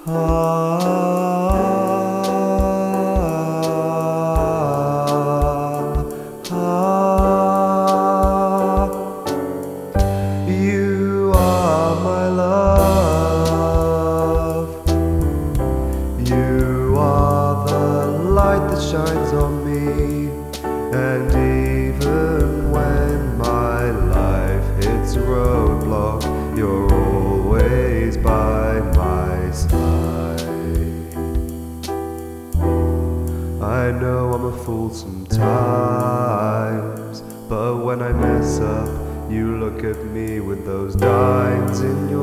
You are my love. You are the light that shines on me. And even when my life hits a roadblock, you're always by my side. I know I'm a fool sometimes, but when I mess up, you look at me with those dimes in